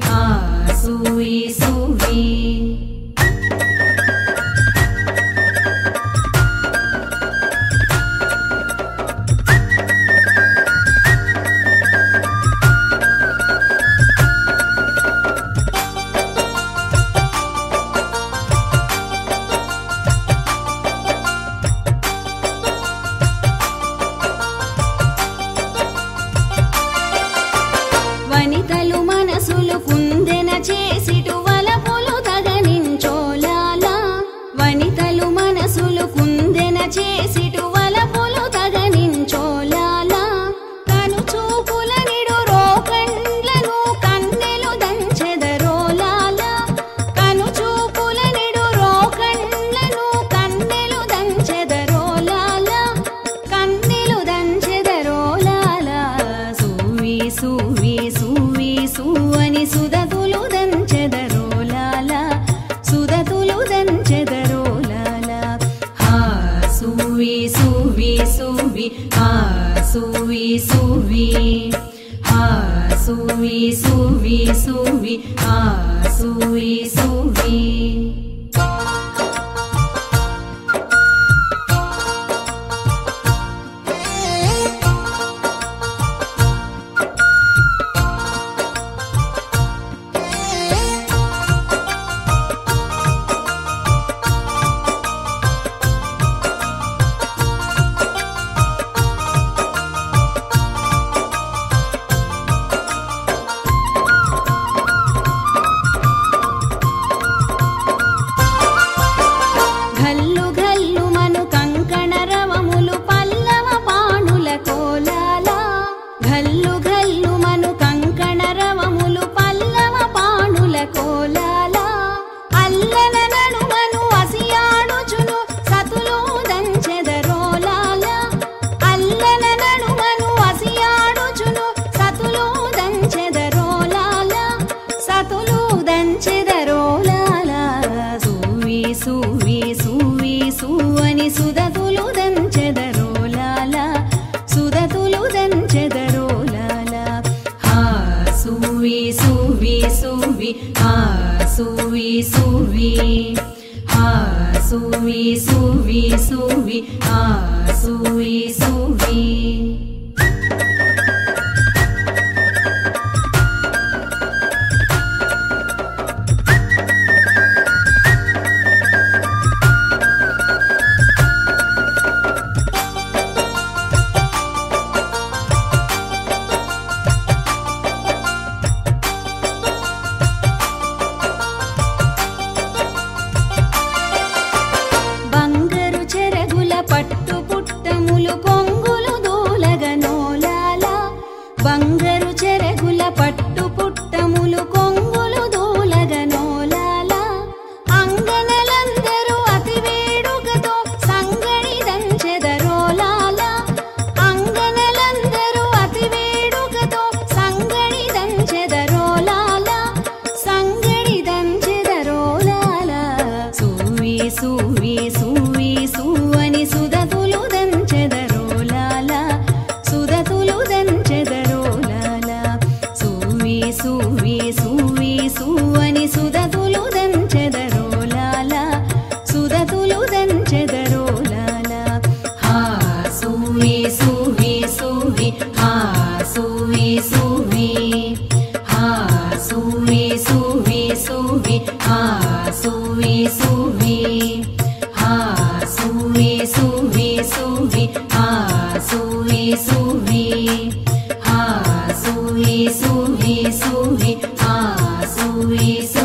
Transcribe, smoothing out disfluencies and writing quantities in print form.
ఆ సువి సువి వనితలు మనసులు కుందెన చేసిటు వలపులు తగనించోలాల వనితలు మనసులు కుందెన చేసిటు వలపులు తగనించోలాల కను చూపుల నిడు రోకండ్లను కన్నెలు దంచెదరోలాల కను చూపుల నిడు రోకండ్లను కన్నెలు దంచెదరోలాల కన్నెలు దంచెదరోలాల సువి సువి సువి సువని సుదతులు దంచెదరోలాల సుదతులు దంచెదరోలాల హా సువి సువి సువి హా సువి సువి హా సువి సువి సువి హా సువి సువి ఘల్లు ఘల్లు మను కంకణ రవములు పల్లవ పాణుల కోలాల ఘల్లు ఘల్లు మను కంకణ రవములు పల్లవ పాణుల కోలాల అల్లన నడుమను అసియాడుచును సతులు దంచెదరోలాల అల్లన నడుమను అసియాడుచును సతులు దంచెదరోలాల సతులు దంచెదరోలాల సువి సువి సువి సువని సుదతులు దంచెదరోలాల సుదతులు దంచెదరోలాల హా సువి సువి సువి హా సువి సువి హా సువి సువి సువి హా సువి సువి బంగరు చెరగుల పట్టు పుట్టములు కొంగులు దూలగనోలాల బంగరు చెరగుల పట్టు పుట్టములు కొంగులు దూలగనోలాల అంగనలందరూ అతి వేడుకతో సంగడి దంచెదరోలాల అంగనలందరూ అతి వేడుకతో సంగడి దంచెదరోలాల సంగడి దంచెదరోలాల సువి సువి సువి సువని సుదతులు దంచెదరోలాల సుదతులు దంచెదరోలాల సువి సువి సువి సువని సుదతులు దంచెదరోలాల సుదతులు దంచెదరోలాల హా సువి సువి సువి హా సువి సువి హా సువి సువి సువి హా సువి సువి హా సువి సువి సువి హా సువి సువి హా సువి సువి సువి హా సువి